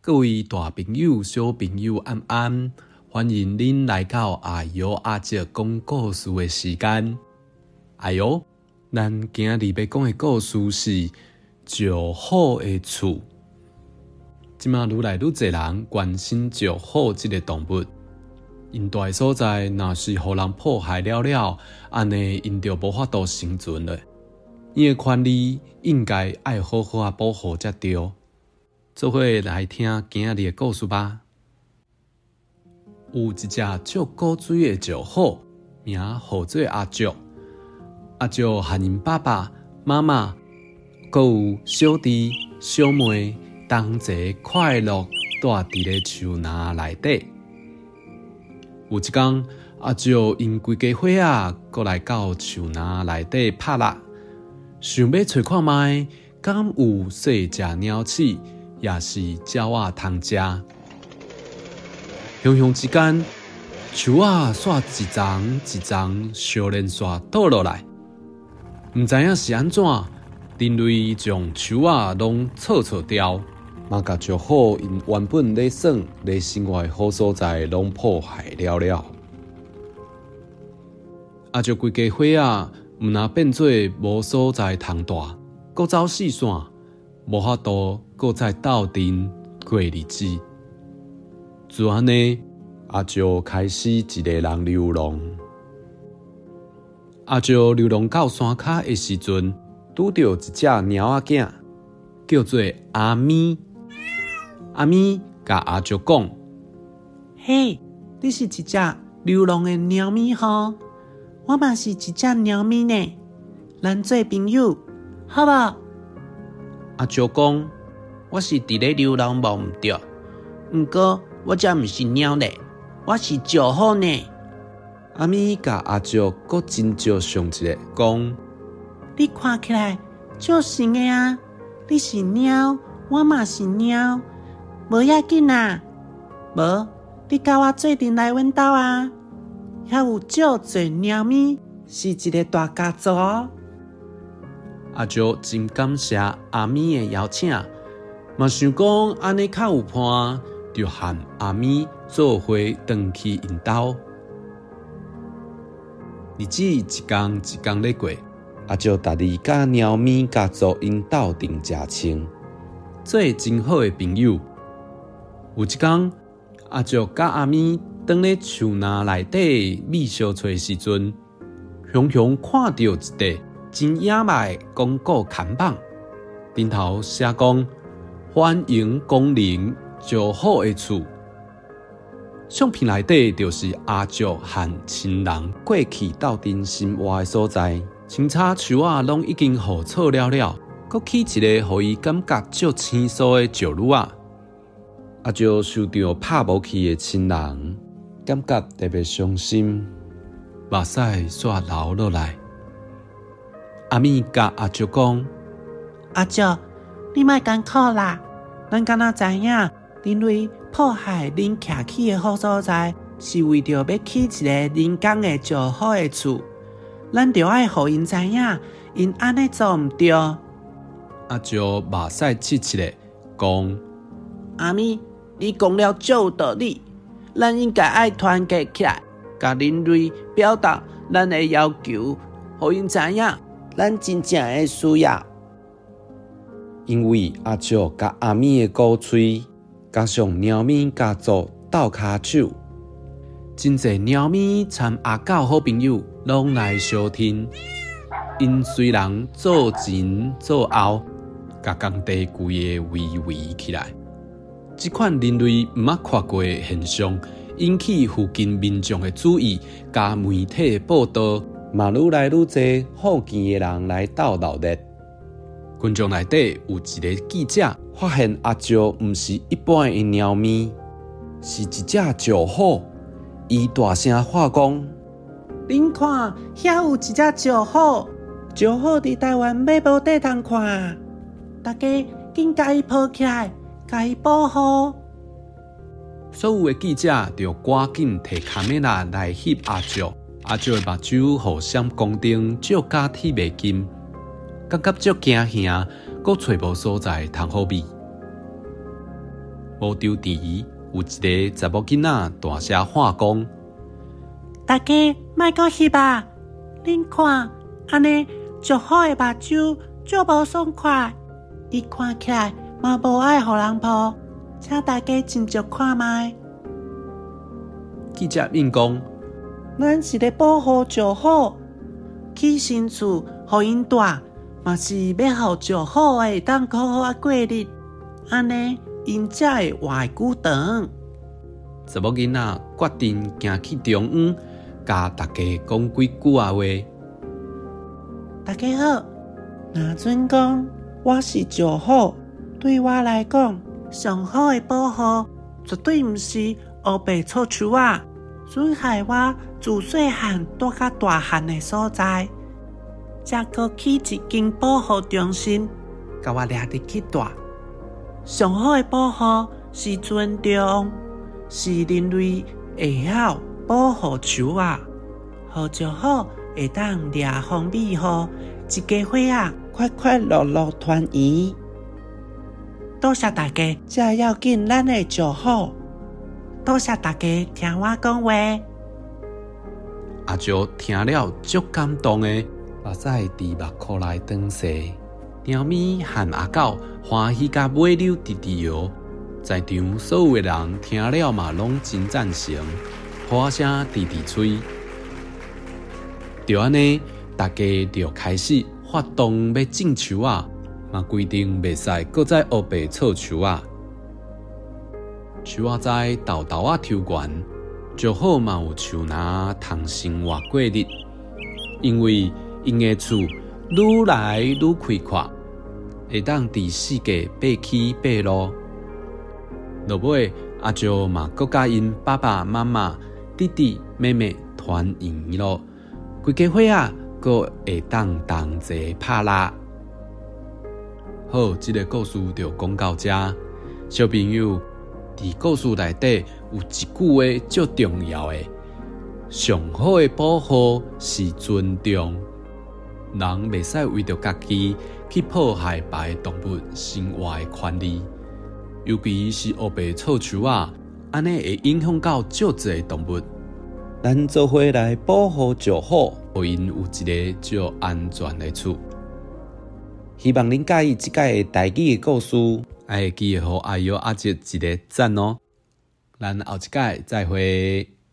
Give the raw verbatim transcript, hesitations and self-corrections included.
各位大朋友、小朋友，安安，欢迎您来到阿尤阿姐讲故事的时间。哎呦，咱今日要讲的故事是石虎的厝。即马愈来愈侪人关心石虎这个动物，因住的所在若是互人破坏了了，安尼因就无法度生存了。伊的权利应该爱好好啊保护才对。做伙来听今日的故事吧。有一只足古锥的石虎，名号做阿石。阿石和因爸爸、妈妈，还有小弟、小妹，同齐快乐住伫咧树林内底。有一天，阿石因规家伙仔过来到树林内底拍蜡，想要找看卖，敢有细只鸟鼠，也是鸟仔通食。雄雄之间，树仔煞一丛一丛小连续倒落来，唔知影是安怎，人类将树仔拢错错掉，嘛甲石虎因原本咧耍咧生活好所在拢破坏了了。阿石规家伙仔毋若变做无所在通住，搁走四线，无法度搁再斗阵过日子。就安尼，阿石开始一个人流浪。阿石流浪到山脚的时阵，拄到一只猫仔囝，叫做阿咪。阿咪甲阿石讲：“ 嘿，你是一只流浪的猫咪吼？我嘛是一只猫咪呢，咱做朋友，好无？” 阿石讲：“我是伫咧流浪无毋对，毋过我才毋是猫呢，我是石虎呢。” 阿咪甲阿石搁真少上一个讲：“ 你看起来足神的啊！你是猫，我嘛是猫，无要紧啊。无，你甲我做阵来阮兜啊！遐有足侪猫咪，是一个大家族哦。” 阿石真感谢阿咪的邀请，嘛想讲安尼较有伴，就和阿咪做伙回去因兜。日子一天一天咧过，阿石逐日甲猫咪家族因斗阵食清，做真好的朋友。有一天，阿石甲阿咪踮咧树林内底觅小找时阵，雄雄看到一块真野蛮的广告看板，顶头写讲：“欢迎光临石虎的厝。”相片内底就是阿石和亲人过去斗阵生活的所在，清茶树仔拢已经护草了了，搁起一个互伊感觉足生疏的石路仔。阿石想到拍无去的亲人，感觉特别伤心，目屎煞流落来。阿咪甲阿石讲：“ 阿石，你莫艰苦啦，咱敢若知影，人类破坏恁徛起的好所在，是为着要起一个人工的石虎的厝。咱着爱互因知影，因安尼做毋对。” 阿石目屎拭拭咧，讲：“ 阿咪，你讲了足有道理，咱应该爱团结起来，甲人类表达咱的要求，互因知影咱真正的需要。” 因为阿石甲阿咪的鼓吹，加上猫咪家族斗骹手，真侪猫咪参阿狗好朋友拢来相听。因虽然做前做后，甲工地规个围围起来。这款人类毋捌看过的现象，引起附近民众的注意，加媒体报道，嘛愈来愈侪好奇的人来斗闹热。群众内底有一个记者发现阿石毋是一般的猫咪，是一只石虎。伊大声喊讲：“ 恁看，遐有一只石虎，石虎伫台湾买无地通看，大家紧甲伊抱起来，甲伊保护。” 所有的记者就赶紧摕卡梅拉来翕阿石，阿石的目睭互闪光灯照甲铁袂金。感觉足惊吓，阁找无所在通好避。 无丢伫有一个查某囡仔大声喊讲： 大家莫阁翕啊！恁看，安尼石虎的目睭足无爽快，伊看起来嘛无爱互人抱，请大家真足看卖。 记者应讲： 咱是咧保护石虎，起新厝互因住，嘛是要互石虎会当好好啊过日，安尼因才会活久长。 查某囡仔决定行去中央，甲大家讲几句啊话。 大家好，若准讲我是石虎，对我来讲，上好的保护绝对毋是乌白臭树啊，损害我自细汉住到大汉的所在。才阁起一间保护中心，甲我掠入去住。上好的保护是尊重，是人类会晓保护树啊，互石虎会当掠风避雨，一家伙啊快快乐乐团圆。多谢大家，才要紧咱的石虎。多谢大家听我讲话。 阿石听了足感动的，目屎伫目眶内淌泻。猫咪和阿狗欢喜甲尾溜直直摇，在场所有的人听了嘛拢真赞成，呼声直直吹。就安尼，大家就开始发动要种树啊，嘛规定袂使搁再乌白臭树啊。树仔在豆豆啊抽悬，就好嘛有树林通生活过日，因为因的厝愈来愈开阔，会当伫世界爬起爬落。落尾阿石嘛搁甲因爸爸妈妈、弟弟妹妹团圆咯，规家伙啊搁会当同齐拍蜡。好，这个故事就讲到这。小朋友，伫故事内底有一句话足重要的：上好的保护是尊重。人袂使为着家己去迫害别的动物生活的权利，尤其是乌白臭树啊，安尼会影响到足侪动物。咱做伙来保护石虎，互因有一个足安全的厝。希望恁喜欢这届台语的故事，爱记得互阿尤阿姐一个赞哦。咱后一届再会。